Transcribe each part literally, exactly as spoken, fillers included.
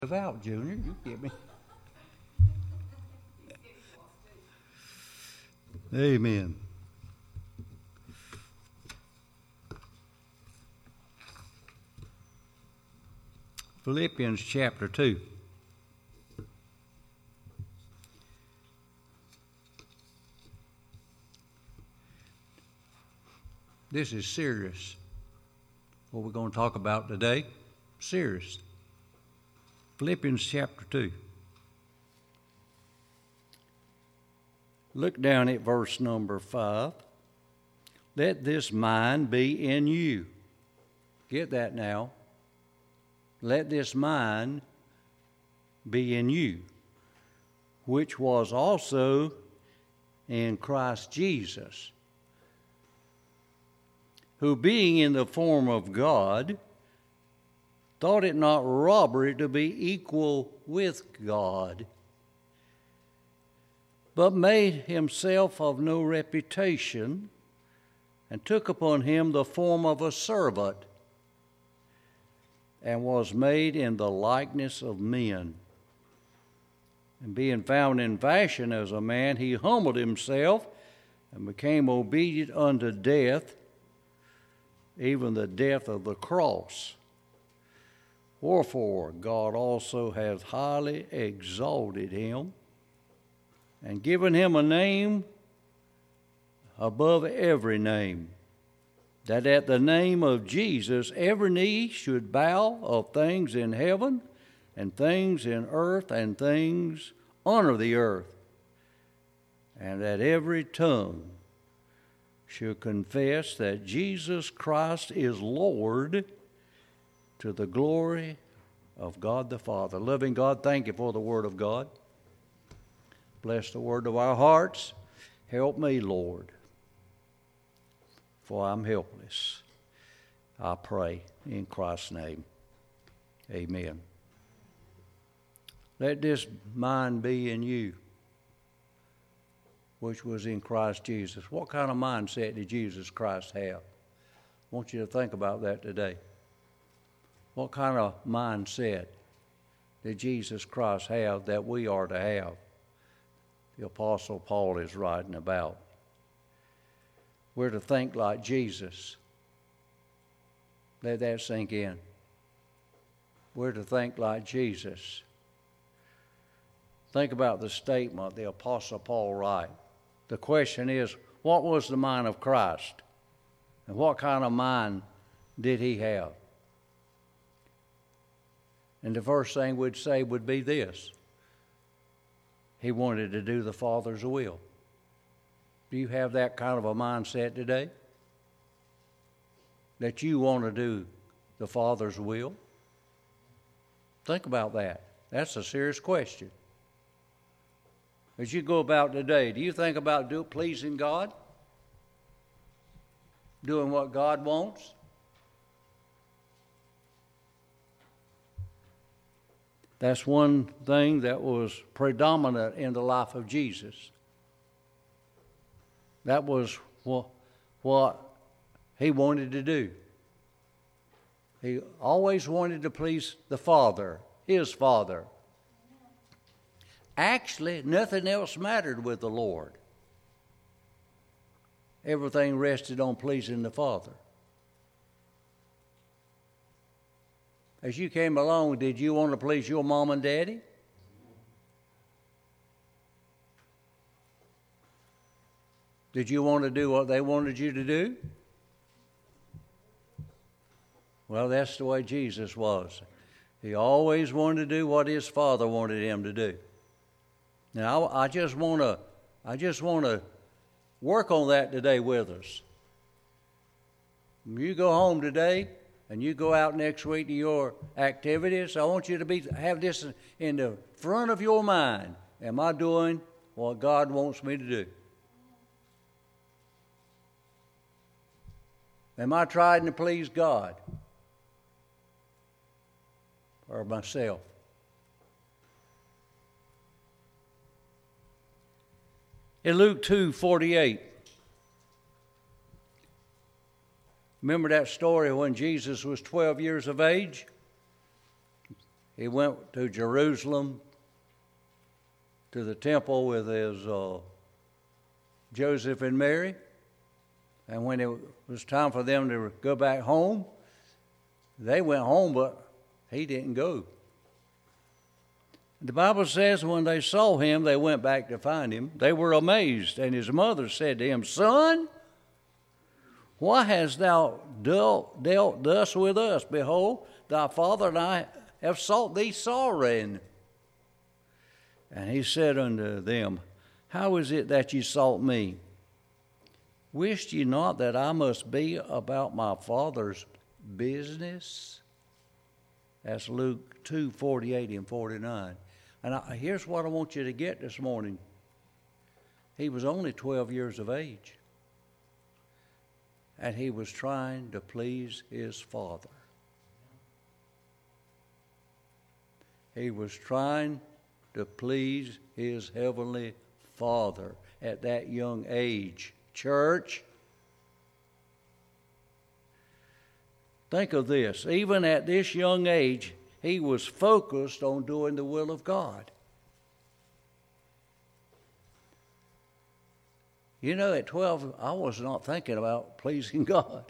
Out, Junior. You get me. Amen. Philippians chapter two. This is serious. What we're going to talk about today, serious. Philippians chapter two. Look down at verse number five. Let this mind be in you. Get that now. Let this mind be in you, which was also in Christ Jesus, who being in the form of God, thought it not robbery to be equal with God, but made himself of no reputation, and took upon him the form of a servant, and was made in the likeness of men. And being found in fashion as a man, he humbled himself, and became obedient unto death, even the death of the cross. Wherefore God also hath highly exalted him, and given him a name above every name, that at the name of Jesus every knee should bow, of things in heaven, and things in earth, and things under the earth, and that every tongue should confess that Jesus Christ is Lord, to the glory of God the Father. Loving God, thank you for the Word of God. Bless the word of our hearts. Help me, Lord, for I'm helpless. I pray in Christ's name. Amen. Let this mind be in you, which was in Christ Jesus. What kind of mindset did Jesus Christ have? I want you to think about that today. What kind of mindset did Jesus Christ have that we are to have? The Apostle Paul is writing about. We're to think like Jesus. Let that sink in. We're to think like Jesus. Think about the statement the Apostle Paul writes. The question is, what was the mind of Christ? And what kind of mind did he have? And the first thing we'd say would be this. He wanted to do the Father's will. Do you have that kind of a mindset today? That you want to do the Father's will? Think about that. That's a serious question. As you go about today, do you think about do, pleasing God? Doing what God wants? That's one thing that was predominant in the life of Jesus. That was what, what he wanted to do. He always wanted to please the Father, his Father. Actually, nothing else mattered with the Lord. Everything rested on pleasing the Father. As you came along, did you want to please your mom and daddy? Did you want to do what they wanted you to do? Well, that's the way Jesus was. He always wanted to do what his Father wanted him to do. Now, I just want to, I just want to work on that today with us. When you go home today, and you go out next week to your activities, I want you to be have this in the front of your mind. Am I doing what God wants me to do? Am I trying to please God or myself? In Luke two forty-eight, remember that story when Jesus was twelve years of age? he went to Jerusalem, to the temple with his uh, Joseph and Mary. And when it was time for them to go back home, they went home, but he didn't go. The Bible says when they saw him, they went back to find him. They were amazed, and his mother said to him, Son, why hast thou dealt, dealt thus with us? Behold, thy father and I have sought thee sorely. And he said unto them, How is it that ye sought me? Wist ye not that I must be about my Father's business? That's Luke two, forty-eight and forty-nine. And I, here's what I want you to get this morning. He was only twelve years of age. And he was trying to please his Father. He was trying to please his heavenly Father at that young age. Church, think of this. Even at this young age, he was focused on doing the will of God. You know, at twelve, I was not thinking about pleasing God.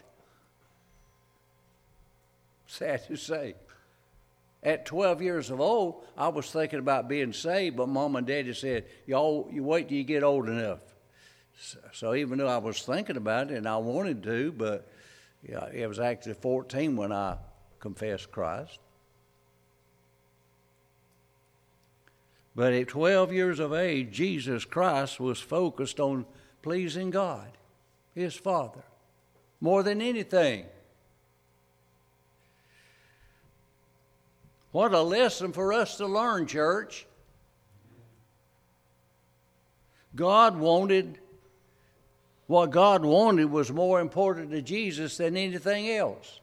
Sad to say. At twelve years of old, I was thinking about being saved, but Mom and Daddy said, y'all, you wait till you get old enough. So, so even though I was thinking about it and I wanted to, but yeah, it was actually fourteen when I confessed Christ. But at twelve years of age, Jesus Christ was focused on pleasing God, his Father, more than anything. What a lesson for us to learn, church. God wanted, what God wanted was more important to Jesus than anything else.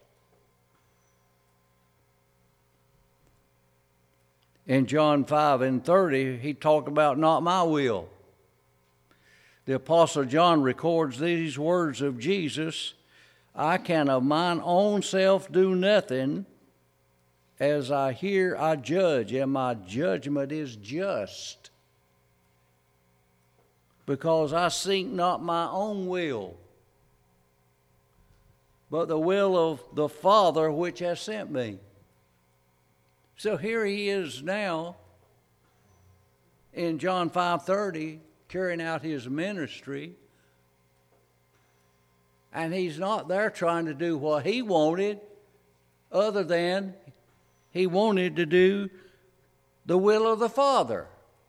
In John five and thirty, he talked about not my will. The Apostle John records these words of Jesus, I can of mine own self do nothing. As I hear, I judge, and my judgment is just. Because I seek not my own will, but the will of the Father which has sent me. So here he is now in John five thirty, carrying out his ministry. And he's not there trying to do what he wanted, other than he wanted to do the will of the Father.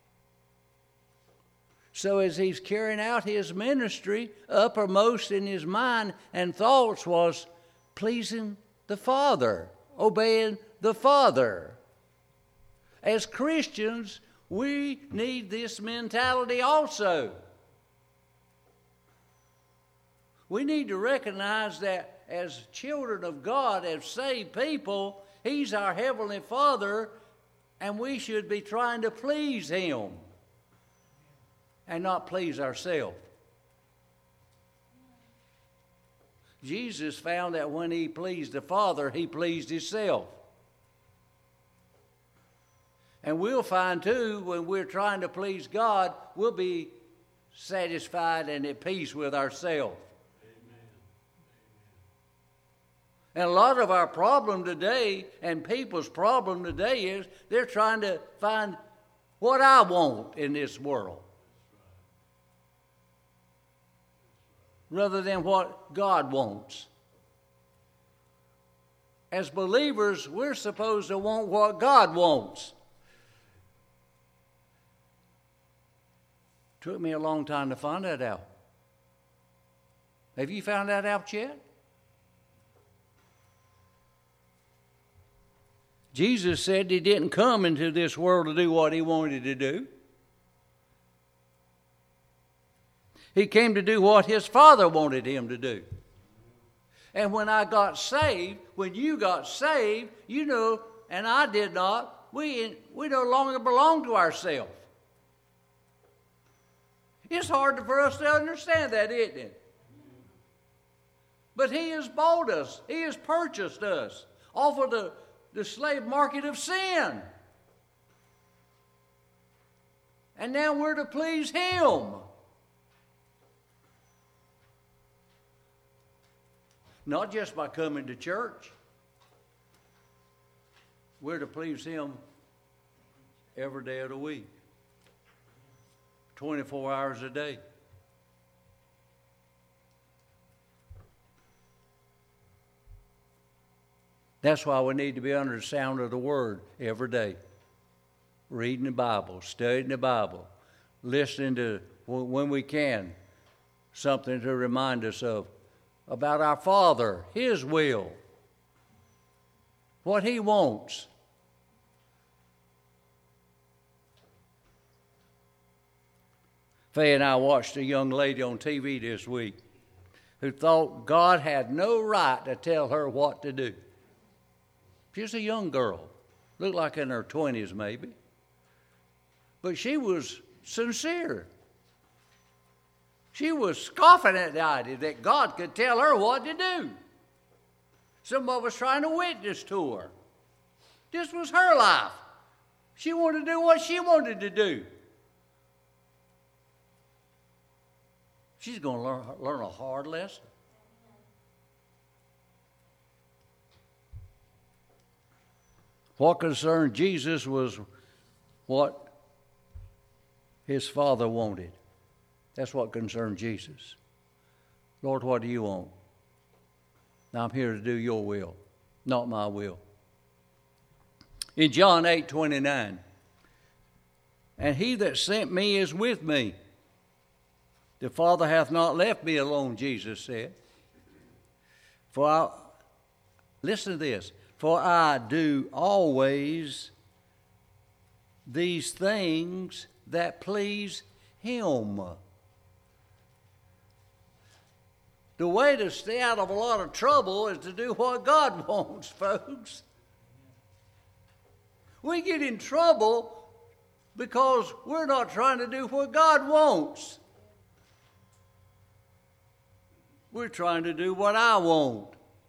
So as he's carrying out his ministry, uppermost in his mind and thoughts was pleasing the Father, obeying the Father. As Christians, we need this mentality also. We need to recognize that as children of God, as saved people, he's our Heavenly Father, and we should be trying to please him and not please ourselves. Jesus found that when he pleased the Father, he pleased himself. And we'll find too, when we're trying to please God, we'll be satisfied and at peace with ourselves. And a lot of our problem today, and people's problem today, is they're trying to find what I want in this world, rather than what God wants. As believers, we're supposed to want what God wants. Took me a long time to find that out. Have you found that out yet? Jesus said he didn't come into this world to do what he wanted to do. He came to do what his Father wanted him to do. And when I got saved, when you got saved, you know, and I did not, we, we no longer belong to ourselves. It's hard for us to understand that, isn't it? But he has bought us. He has purchased us off of the, the slave market of sin. And now we're to please Him. Not just by coming to church. We're to please Him every day of the week. twenty-four hours a day. That's why we need to be under the sound of the Word every day. Reading the Bible, studying the Bible, listening to, when we can, something to remind us of, about our Father, His will, what He wants. Faye and I watched a young lady on T V this week who thought God had no right to tell her what to do. She's a young girl, looked like in her twenties maybe. But she was sincere. She was scoffing at the idea that God could tell her what to do. Somebody was trying to witness to her. This was her life. She wanted to do what she wanted to do. She's going to learn, learn a hard lesson. What concerned Jesus was what His Father wanted. That's what concerned Jesus. Lord, what do you want? Now I'm here to do your will, not my will. In John eight twenty-nine, and He that sent me is with me. The Father hath not left me alone, Jesus said. For I, listen to this, for I do always these things that please Him. The way to stay out of a lot of trouble is to do what God wants, folks. We get in trouble because we're not trying to do what God wants. We're trying to do what I want.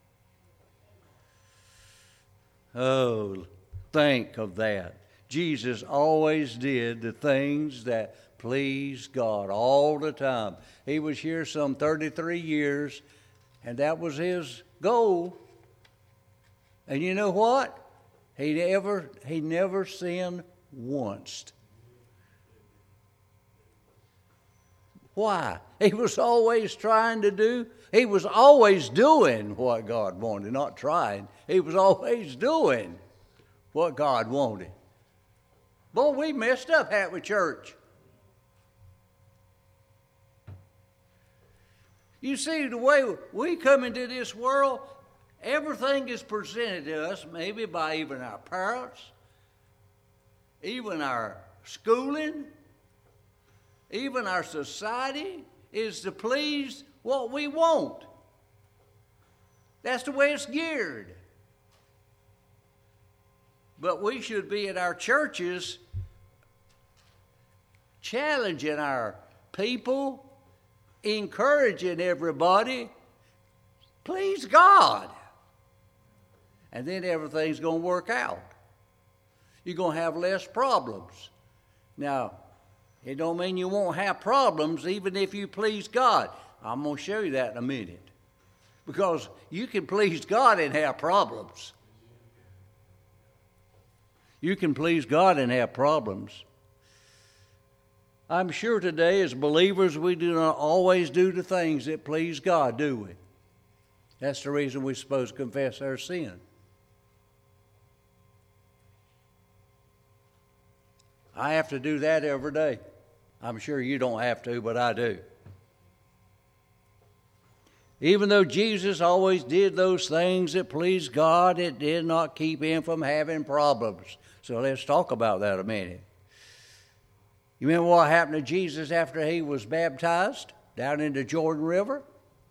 Oh, think of that. Jesus always did the things that pleased God all the time. He was here some thirty-three years, and that was His goal. And you know what? He never, he never sinned once. Why? He was always trying to do, he was always doing what God wanted, not trying. He was always doing what God wanted. Boy, we messed up, haven't we, church? You see, the way we come into this world, everything is presented to us, maybe by even our parents, even our schooling, even our society, is to please what we want. That's the way it's geared. But we should be at our churches challenging our people, encouraging everybody, please God. And then everything's going to work out. You're going to have less problems. Now, it don't mean you won't have problems even if you please God. I'm going to show you that in a minute. Because you can please God and have problems. You can please God and have problems. I'm sure today as believers we do not always do the things that please God, do we? That's the reason we're supposed to confess our sin. I have to do that every day. I'm sure you don't have to, but I do. Even though Jesus always did those things that pleased God, it did not keep Him from having problems. So let's talk about that a minute. You remember what happened to Jesus after He was baptized down in the Jordan River?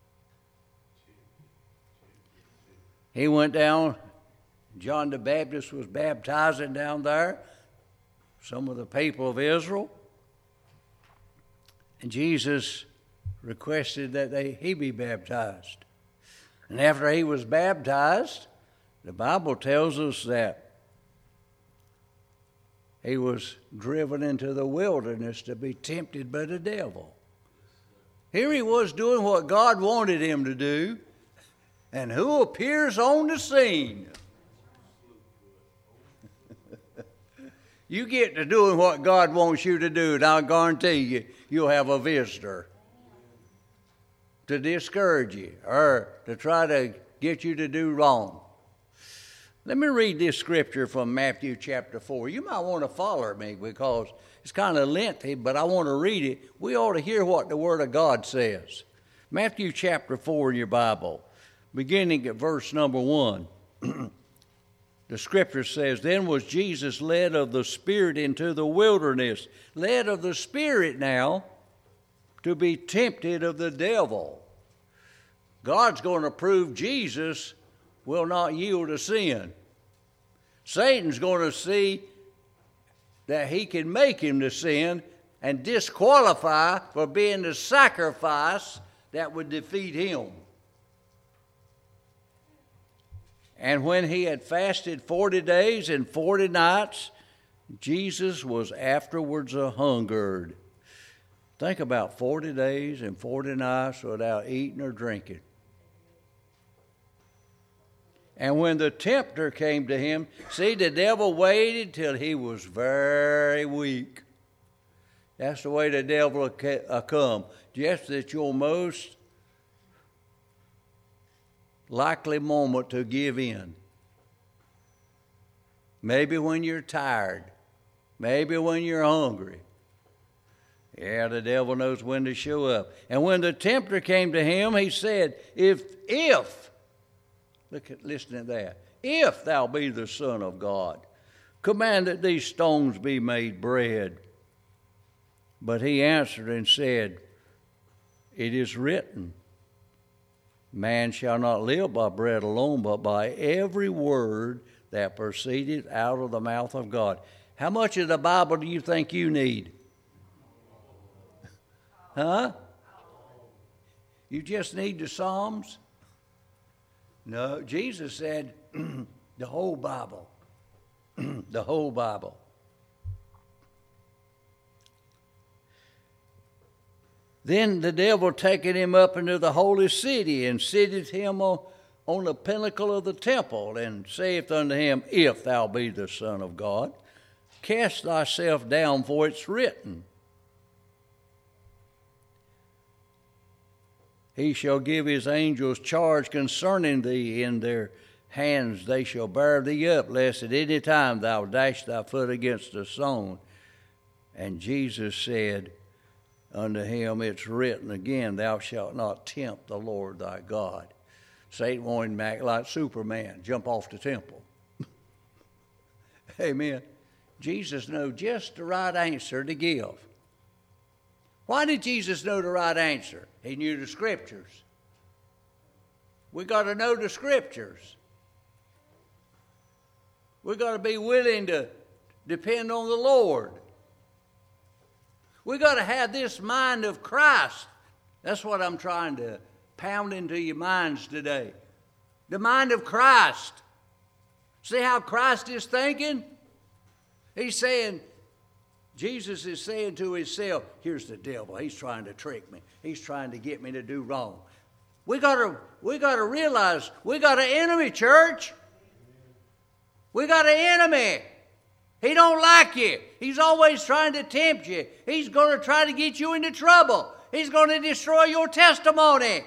He went down, John the Baptist was baptizing down there, some of the people of Israel. And Jesus requested that they, he be baptized. And after he was baptized, the Bible tells us that He was driven into the wilderness to be tempted by the devil. Here he was doing what God wanted him to do, and who appears on the scene? You get to doing what God wants you to do, and I'll guarantee you, you'll have a visitor to discourage you or to try to get you to do wrong. Let me read this scripture from Matthew chapter four. You might want to follow me because it's kind of lengthy, but I want to read it. We ought to hear what the Word of God says. Matthew chapter four in your Bible, beginning at verse number one. The scripture says, "Then was Jesus led of the Spirit into the wilderness," led of the Spirit now, "to be tempted of the devil." God's going to prove Jesus will not yield to sin. Satan's going to see that he can make him to sin and disqualify for being the sacrifice that would defeat him. And when he had fasted forty days and forty nights, Jesus was afterwards a hungered. Think about forty days and forty nights without eating or drinking. And when the tempter came to him, see, the devil waited till he was very weak. That's the way the devil will come, just at your most likely moment to give in. Maybe when you're tired. Maybe when you're hungry. Yeah, the devil knows when to show up. And when the tempter came to him, he said, if, if, look at, listen to that, if thou be the Son of God, command that these stones be made bread. But he answered and said, it is written, man shall not live by bread alone, but by every word that proceedeth out of the mouth of God. How much of the Bible do you think you need? Huh? You just need the Psalms? No, Jesus said the whole Bible. The whole Bible. Then the devil taketh him up into the holy city, and sitteth him on, on the pinnacle of the temple, and saith unto him, if thou be the Son of God, cast thyself down, for it's written, he shall give his angels charge concerning thee, in their hands they shall bear thee up, lest at any time thou dash thy foot against a stone. And Jesus said unto him, it's written again, thou shalt not tempt the Lord thy God. Satan wanted him to act like Superman, jump off the temple. Amen. Jesus knew just the right answer to give. Why did Jesus know the right answer? He knew the Scriptures. We got to know the Scriptures. We got to be willing to depend on the Lord. We got to have this mind of Christ. That's what I'm trying to pound into your minds today. The mind of Christ. See how Christ is thinking? He's saying, Jesus is saying to himself, here's the devil. He's trying to trick me. He's trying to get me to do wrong. We got to, we got to realize we got an enemy, church. We got an enemy. He don't like you. He's always trying to tempt you. He's going to try to get you into trouble. He's going to destroy your testimony.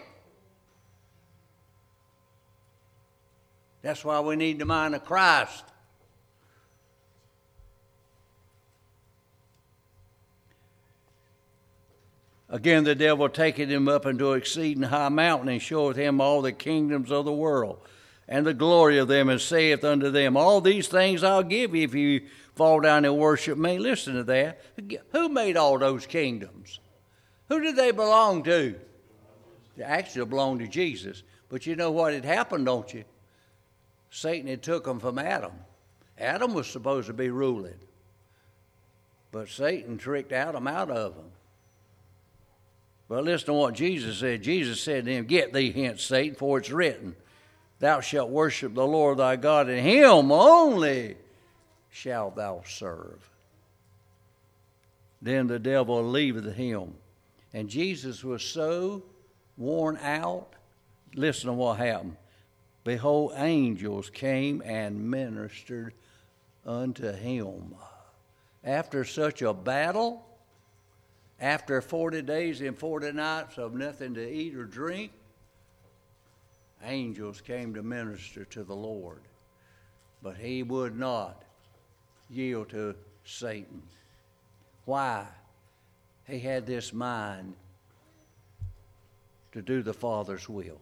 That's why we need the mind of Christ. Again, the devil taketh him up into an exceeding high mountain, and showeth him all the kingdoms of the world, and the glory of them, and saith unto them, all these things I'll give you if you fall down and worship me. Listen to that. Who made all those kingdoms? Who did they belong to? They actually belonged to Jesus. But you know what had happened, don't you? Satan had took them from Adam. Adam was supposed to be ruling. But Satan tricked Adam out of them. But listen to what Jesus said. Jesus said to him, get thee hence, Satan, for it's written, thou shalt worship the Lord thy God, and him only shalt thou serve. then the devil leaveth him. And Jesus was so worn out. Listen to what happened. Behold, angels came and ministered unto him. After such a battle, after forty days and forty nights of nothing to eat or drink, angels came to minister to the Lord. But he would not yield to Satan. Why? He had this mind to do the Father's will.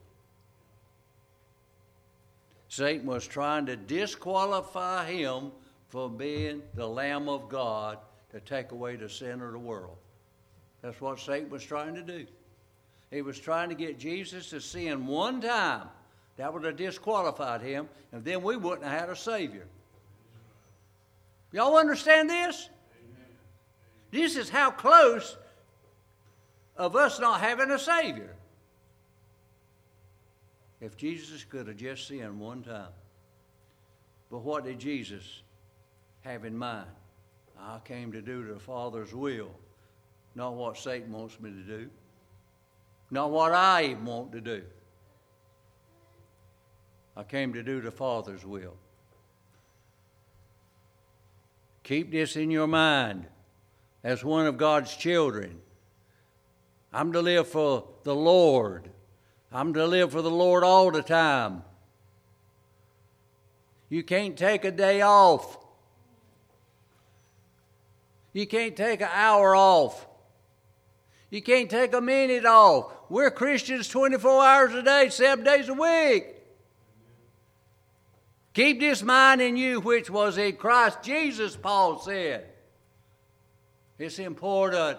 Satan was trying to disqualify him from being the Lamb of God to take away the sin of the world. That's what Satan was trying to do. He was trying to get Jesus to sin one time. That would have disqualified him, and then we wouldn't have had a Savior. Y'all understand this? Amen. This is how close of us not having a Savior. If Jesus could have just sinned one time. But what did Jesus have in mind? I came to do the Father's will, not what Satan wants me to do, not what I even want to do. I came to do the Father's will. Keep this in your mind as one of God's children. I'm to live for the Lord. I'm to live for the Lord all the time. You can't take a day off. You can't take an hour off. You can't take a minute off. We're Christians twenty-four hours a day, seven days a week. Keep this mind in you which was in Christ Jesus, Paul said. It's important,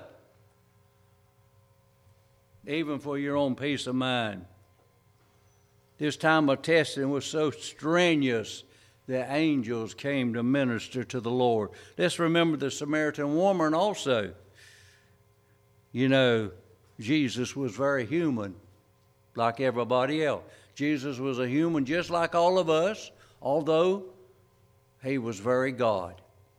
even for your own peace of mind. This time of testing was so strenuous that angels came to minister to the Lord. Let's remember the Samaritan woman also. You know, Jesus was very human, like everybody else. Jesus was a human just like all of us, although he was very God.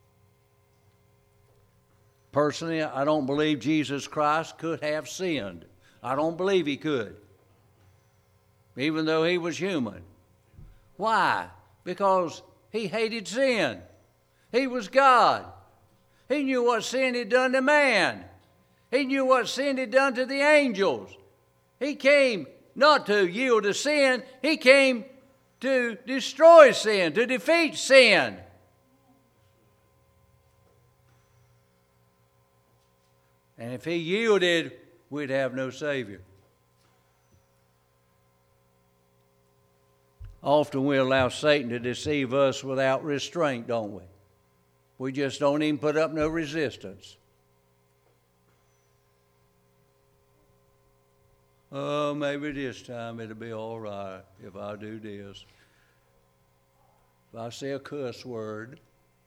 Personally, I don't believe Jesus Christ could have sinned. I don't believe he could, even though he was human. Why? Because he hated sin. He was God. He knew what sin had done to man. He knew what sin had done to the angels. He came not to yield to sin. He came to destroy sin, to defeat sin. And if he yielded, we'd have no Savior. Often we allow Satan to deceive us without restraint, don't we? We just don't even put up no resistance. Oh, maybe this time it'll be all right if I do this. If I say a cuss word.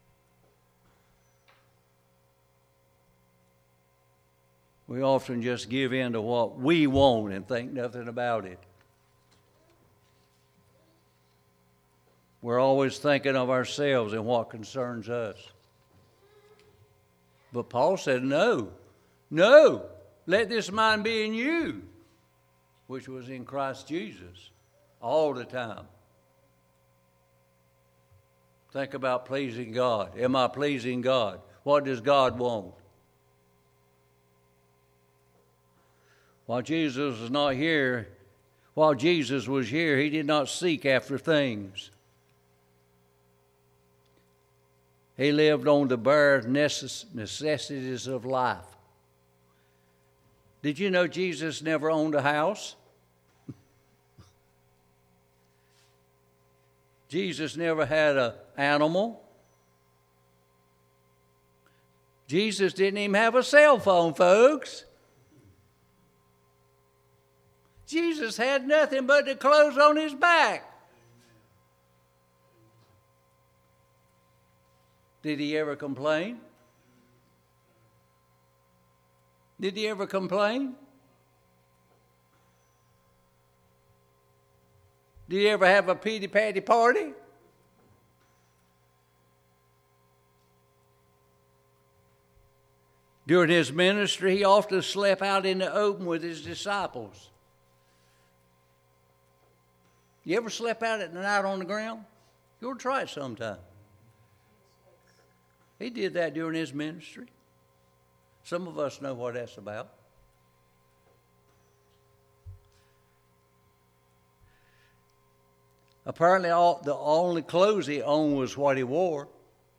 We often just give in to what we want and think nothing about it. We're always thinking of ourselves and what concerns us. But Paul said, no, no, let this mind be in you, which was in Christ Jesus all the time. Think about pleasing God. Am I pleasing God? What does God want? While Jesus was not here, while Jesus was here, he did not seek after things. He lived on the bare necessities of life. Did you know Jesus never owned a house? Jesus never had an animal. Jesus didn't even have a cell phone, folks. Jesus had nothing but the clothes on his back. Did he ever complain? Did he ever complain? Did he ever have a pity-patty party? During his ministry, he often slept out in the open with his disciples. You ever slept out at night on the ground? You ought to try it sometime. He did that during his ministry. Some of us know what that's about. Apparently, all, the only clothes he owned was what he wore.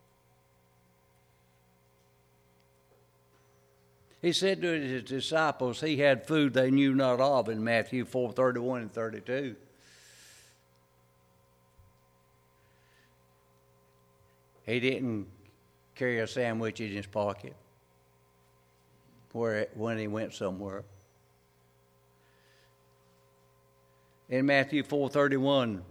He said to his disciples he had food they knew not of in Matthew four, thirty-one and thirty-two. He didn't carry a sandwich in his pocket where, when he went somewhere. In Matthew four thirty-one,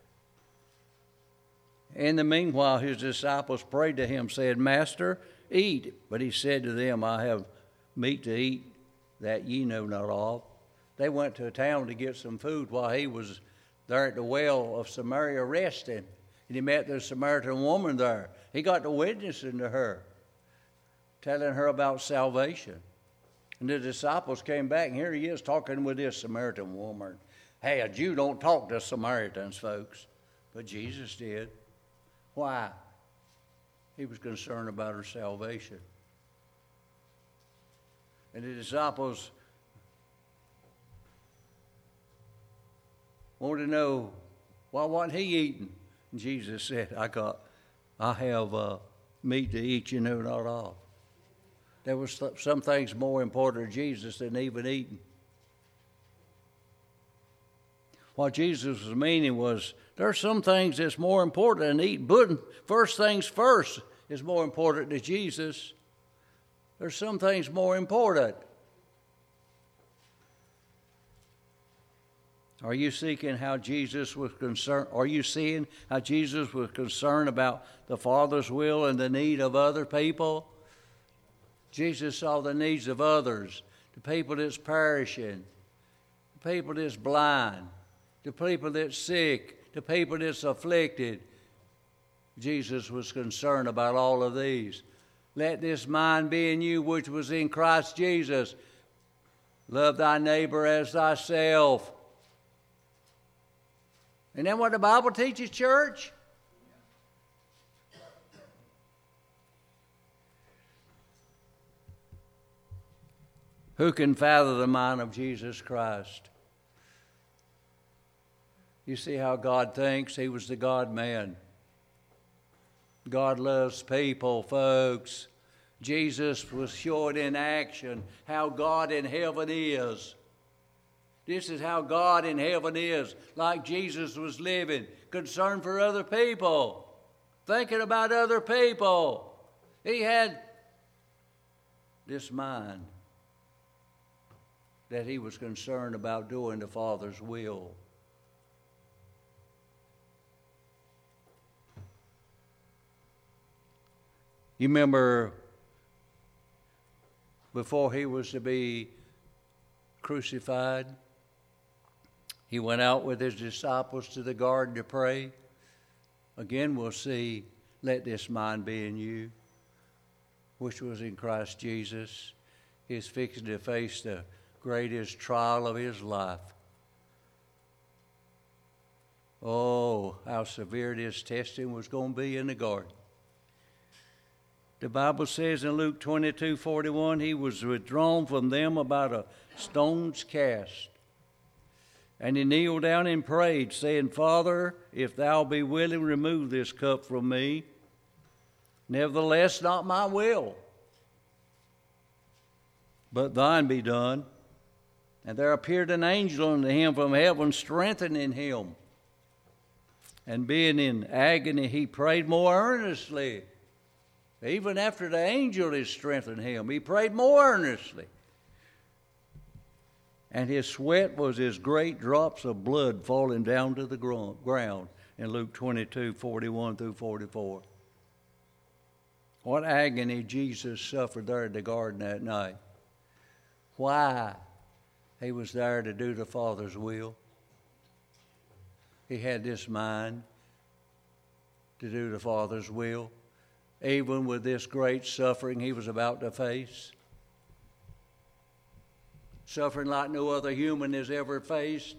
in the meanwhile, his disciples prayed to him, saying, Master, eat. But he said to them, I have meat to eat that ye know not of. They went to a town to get some food while he was there at the well of Samaria resting. And he met the Samaritan woman there. He got to witnessing to her, telling her about salvation. And the disciples came back, and here he is talking with this Samaritan woman. Hey, a Jew don't talk to Samaritans, folks. But Jesus did. Why? He was concerned about her salvation. And the disciples wanted to know, why wasn't he eating? And Jesus said, I got, I have uh, meat to eat you know not of. There was some things more important to Jesus than even eating. What Jesus was meaning was, there are some things that's more important than eating. But first things first is more important to Jesus. There's some things more important. Are you seeking how Jesus was concerned? Are you seeing how Jesus was concerned about the Father's will and the need of other people? Jesus saw the needs of others, the people that's perishing, the people that's blind, the people that's sick, the people that's afflicted. Jesus was concerned about all of these. Let this mind be in you which was in Christ Jesus. Love thy neighbor as thyself. Isn't that what the Bible teaches, church? Who can fathom the mind of Jesus Christ? You see how God thinks? He was the God-man. God loves people, folks. Jesus was showing in action how God in heaven is. This is how God in heaven is, like Jesus was living, concerned for other people, thinking about other people. He had this mind that he was concerned about doing the Father's will. You remember before he was to be crucified, he went out with his disciples to the garden to pray. Again, we'll see, let this mind be in you, which was in Christ Jesus. He's fixing to face the greatest trial of his life. Oh, how severe this testing was going to be in the garden. The Bible says in Luke twenty-two forty-one, he was withdrawn from them about a stone's cast. And he kneeled down and prayed, saying, Father, if thou be willing, remove this cup from me. Nevertheless, not my will, but thine be done. And there appeared an angel unto him from heaven, strengthening him. And being in agony, he prayed more earnestly. Even after the angel had strengthened him, he prayed more earnestly. And his sweat was as great drops of blood falling down to the ground in Luke twenty-two forty-one through forty-four. What agony Jesus suffered there in the garden that night. Why? He was there to do the Father's will. He had this mind to do the Father's will, even with this great suffering he was about to face. suffering like no other human has ever faced.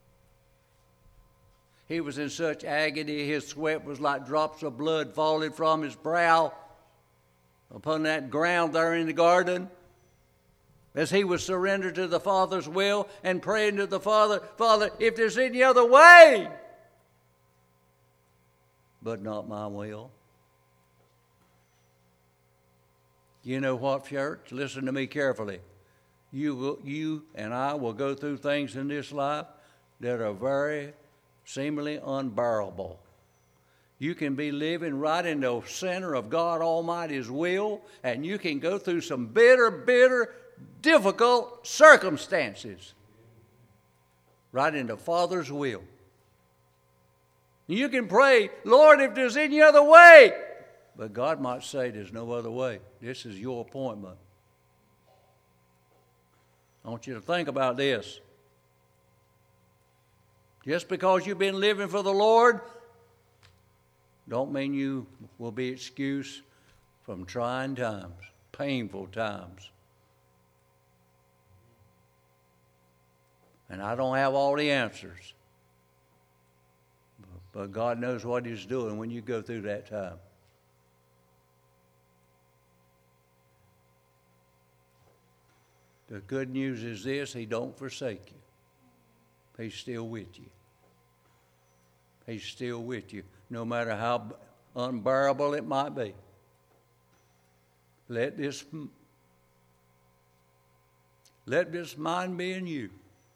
He was in such agony, his sweat was like drops of blood falling from his brow upon that ground there in the garden, as he was surrendered to the Father's will and praying to the Father, Father, if there's any other way, but not my will. You know what, church? Listen to me carefully. You, will, you and I will go through things in this life that are very seemingly unbearable. You can be living right in the center of God Almighty's will, and you can go through some bitter, bitter, difficult circumstances right in the Father's will. You can pray, Lord, if there's any other way. But God might say there's no other way. This is your appointment. I want you to think about this. Just because you've been living for the Lord don't mean you will be excused from trying times, painful times. And I don't have all the answers. But God knows what He's doing when you go through that time. The good news is this: He don't forsake you. He's still with you. He's still with you, no matter how unbearable it might be. Let this, let this mind be in you,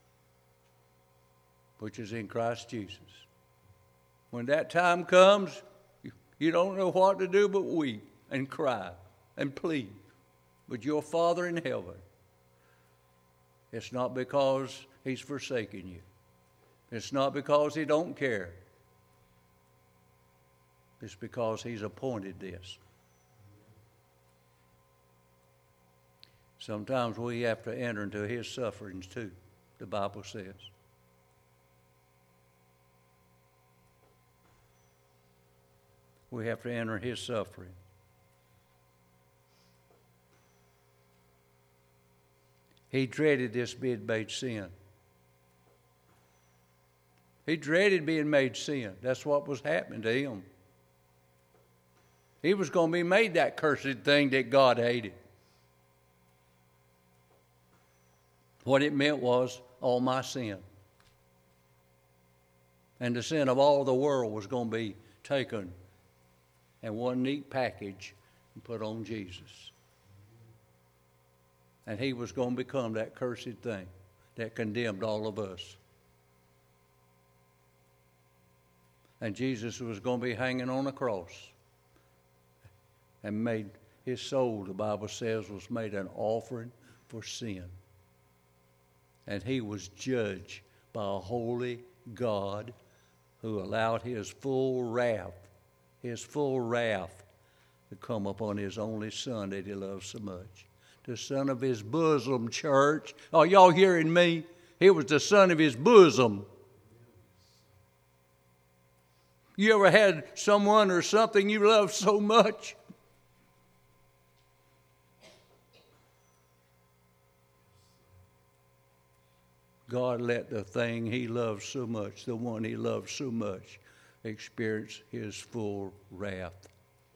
which is in Christ Jesus. When that time comes, you, you don't know what to do but weep and cry and plead. But your Father in heaven, it's not because He's forsaken you. It's not because He don't care. It's because He's appointed this. Sometimes we have to enter into His sufferings too, the Bible says. We have to enter His suffering. He dreaded this being made sin. He dreaded being made sin. That's what was happening to Him. He was going to be made that cursed thing that God hated. What it meant was all my sin. And the sin of all the world was going to be taken in one neat package and put on Jesus. And He was going to become that cursed thing that condemned all of us. And Jesus was going to be hanging on a cross and made His soul, the Bible says, was made an offering for sin. And He was judged by a holy God who allowed His full wrath, His full wrath to come upon His only Son that He loved so much. The son of His bosom, church. Are y'all hearing me? He was the son of His bosom. You ever had someone or something you love so much? God let the thing He loved so much, the one He loved so much, experience His full wrath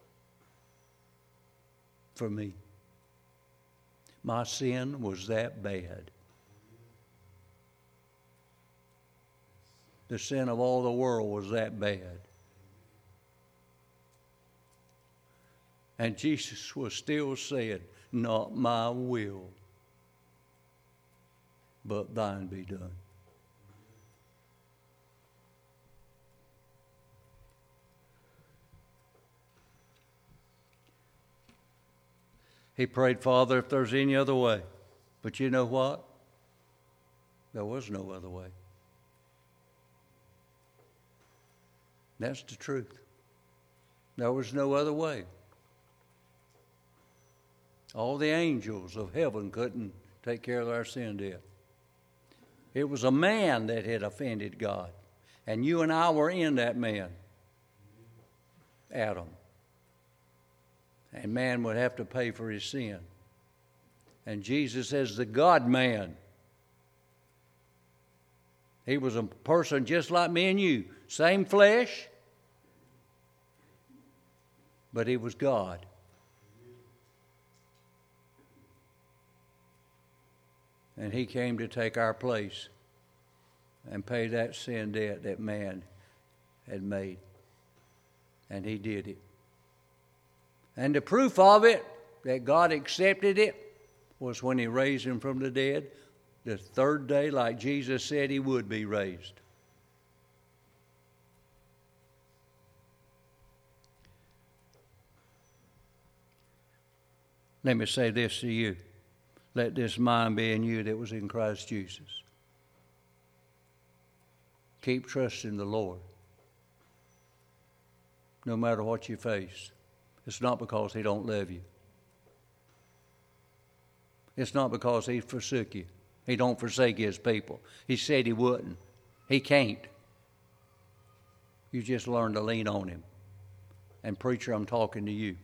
for me. My sin was that bad. The sin of all the world was that bad. And Jesus was still saying, not my will, but thine be done. He prayed, Father, if there's any other way. But you know what? There was no other way. That's the truth. There was no other way. All the angels of heaven couldn't take care of our sin debt. It was a man that had offended God. And you and I were in that man, Adam. And man would have to pay for his sin. And Jesus, as the God-man, He was a person just like me and you. Same flesh, but he was God. And he came to take our place and pay that sin debt that man had made. And he did it. And the proof of it, that God accepted it, was when he raised him from the dead, the third day, like Jesus said he would be raised. Let me say this to you. Let this mind be in you that was in Christ Jesus. Keep trusting the Lord. No matter what you face. It's not because he don't love you. It's not because he forsook you. He don't forsake his people. He said he wouldn't. He can't. You just learn to lean on him. And preacher, I'm talking to you.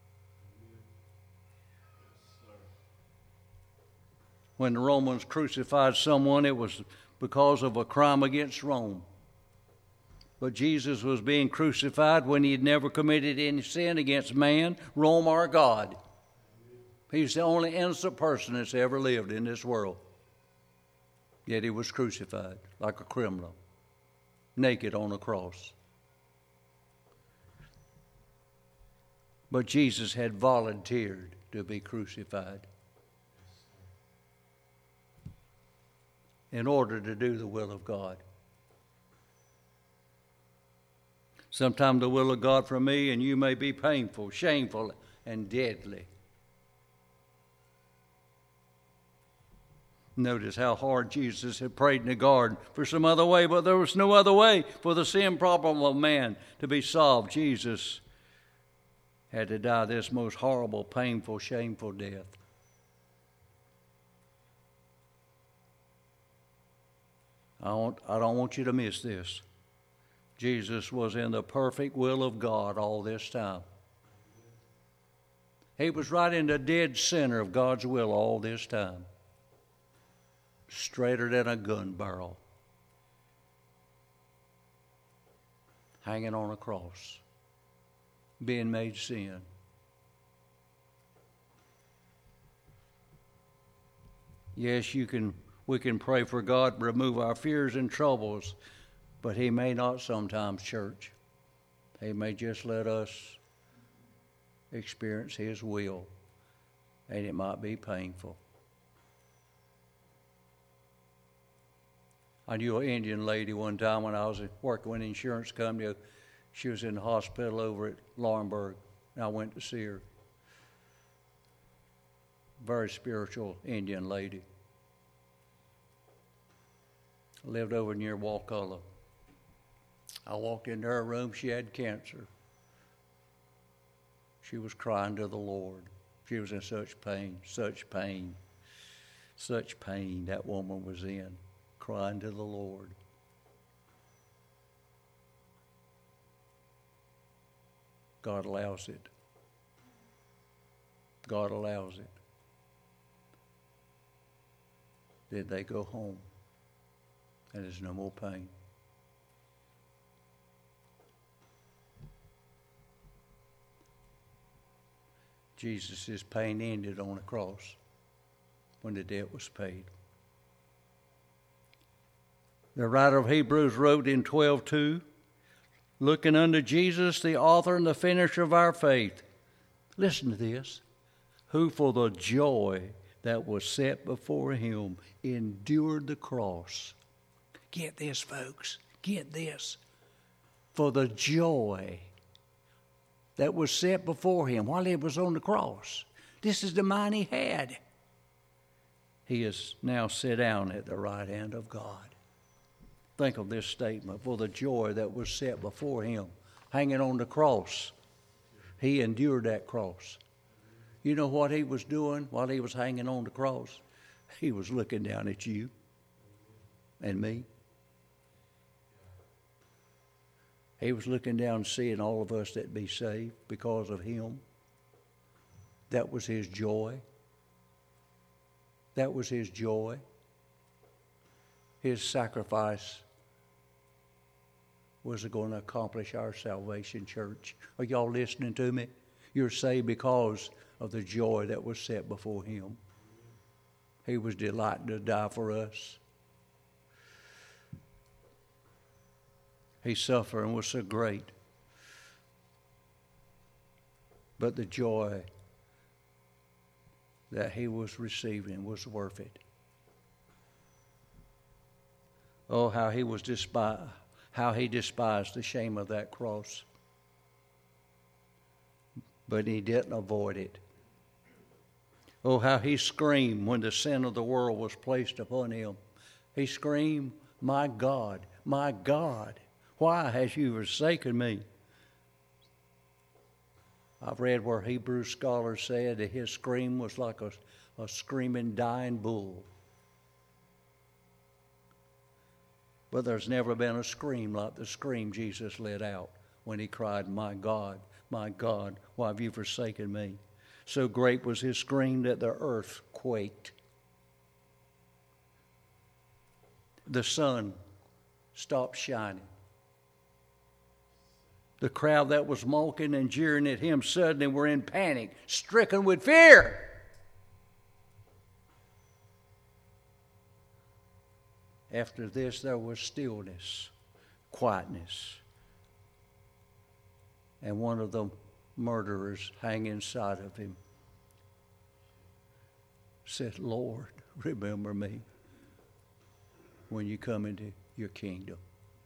When the Romans crucified someone, it was because of a crime against Rome. But Jesus was being crucified when he had never committed any sin against man, Rome, or God. He's the only innocent person that's ever lived in this world. Yet he was crucified like a criminal, naked on a cross. But Jesus had volunteered to be crucified in order to do the will of God. Sometimes the will of God for me and you may be painful, shameful, and deadly. Notice how hard Jesus had prayed in the garden for some other way, but there was no other way for the sin problem of man to be solved. Jesus had to die this most horrible, painful, shameful death. I don't, I don't want you to miss this. Jesus was in the perfect will of God all this time. He was right in the dead center of God's will all this time. Straighter than a gun barrel. Hanging on a cross. Being made sin. Yes, you can. We can pray for God to remove our fears and troubles, but he may not sometimes, church. He may just let us experience his will, and it might be painful. I knew an Indian lady one time when I was working with an insurance company. She was in the hospital over at Laurinburg, and I went to see her. Very spiritual Indian lady. Lived over near Wakulla. I walked into her room. She had cancer. She was crying to the Lord. She was in such pain, such pain, such pain that woman was in, crying to the Lord. God allows it. God allows it. Then they go home. And there's no more pain. Jesus' pain ended on the cross when the debt was paid. The writer of Hebrews wrote in twelve two, looking unto Jesus, the author and the finisher of our faith. Listen to this. Who for the joy that was set before him endured the cross. Get this, folks. Get this. For the joy that was set before him while he was on the cross. This is the mind he had. He is now set down at the right hand of God. Think of this statement. For the joy that was set before him, hanging on the cross. He endured that cross. You know what he was doing while he was hanging on the cross? He was looking down at you and me. He was looking down and seeing all of us that be saved because of him. That was his joy. That was his joy. His sacrifice was going to accomplish our salvation, church. Are y'all listening to me? You're saved because of the joy that was set before Him. He was delighted to die for us. His suffering was so great. But the joy that He was receiving was worth it. Oh, how He was despised, how He despised the shame of that cross. But He didn't avoid it. Oh, how He screamed when the sin of the world was placed upon Him. He screamed, "My God, my God, why has You forsaken me?" I've read where Hebrew scholars said that His scream was like a, a screaming, dying bull. But there's never been a scream like the scream Jesus let out when He cried, "My God, my God, why have You forsaken me?" So great was His scream that the earth quaked. The sun stopped shining. The crowd that was mocking and jeering at Him suddenly were in panic, stricken with fear. After this, there was stillness, quietness. And one of the murderers hanging inside of Him said, "Lord, remember me when You come into Your kingdom."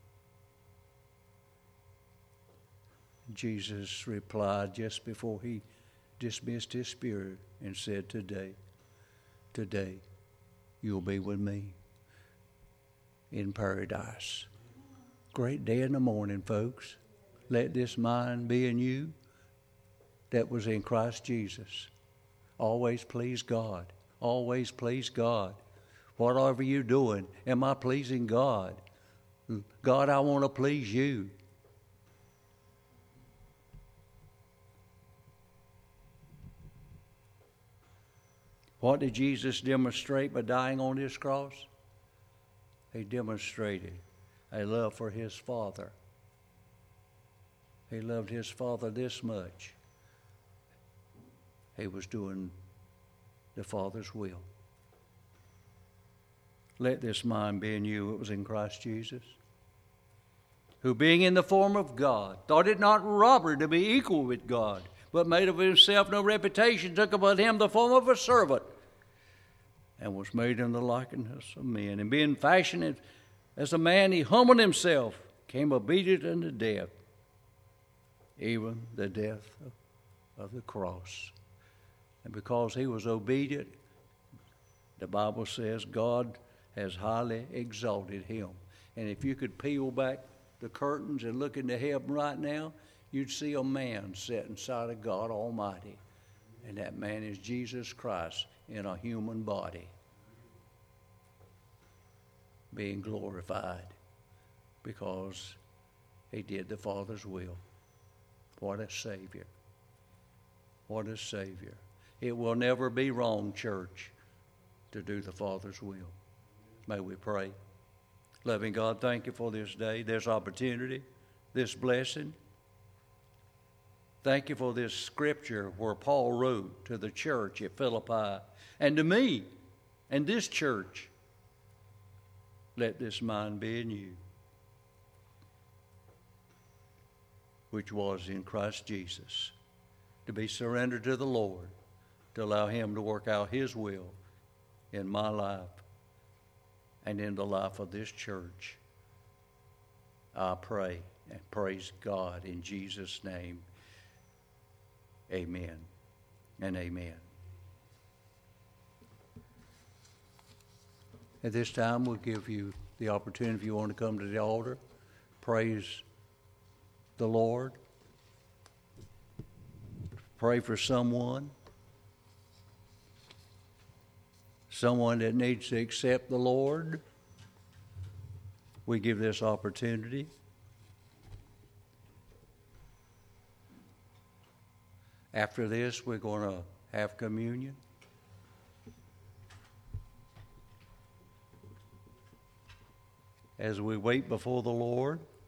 Jesus replied just before He dismissed His spirit and said, Today, today, you'll be with me in paradise. Great day in the morning, folks. Let this mind be in you that was in Christ Jesus. Always please God. Always please God. Whatever you're doing, am I pleasing God? God, I want to please You. What did Jesus demonstrate by dying on His cross? He demonstrated a love for His Father. He loved His Father this much. He was doing the Father's will. Let this mind be in you, it was in Christ Jesus, who being in the form of God, thought it not robbery to be equal with God, but made of Himself no reputation, took upon Him the form of a servant, and was made in the likeness of men. And being fashioned as a man, He humbled Himself, came obedient unto death, even the death of, of the cross. And because He was obedient, the Bible says God has highly exalted Him. And if you could peel back the curtains and look into heaven right now, you'd see a man sitting inside of God Almighty. And that man is Jesus Christ in a human body, being glorified because He did the Father's will. What a Savior. What a Savior. It will never be wrong, church, to do the Father's will. May we pray. Loving God, thank You for this day, this opportunity, this blessing. Thank You for this scripture where Paul wrote to the church at Philippi and to me and this church. Let this mind be in you, which was in Christ Jesus, to be surrendered to the Lord, to allow Him to work out His will in my life and in the life of this church. I pray and praise God in Jesus' name. Amen and amen. At this time, we'll give you the opportunity, if you want to come to the altar, praise the Lord, pray for someone, someone that needs to accept the Lord. We give this opportunity. After this, we're going to have communion. as we wait before the Lord.